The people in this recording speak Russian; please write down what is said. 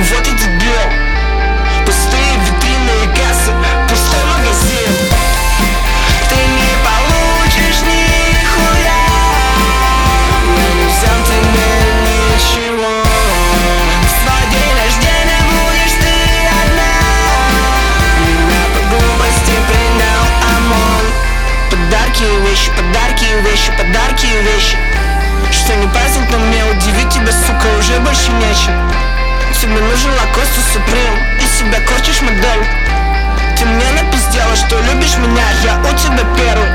вот и дебил. Пустые витрины и кассы, пустой магазин. Ты не получишь нихуя, я не взял тебе ничего. В свой день рождения будешь ты одна. Меня по глупости принял ОМОН. Подарки и вещи, подарки и вещи, подарки и вещи. Что не праздник, но мне удивить тебя, сука, уже больше нечем. Тебе нужен Лакоста Суприм, и себя корчишь модель. Ты мне напиздела, что любишь меня, я у тебя первый.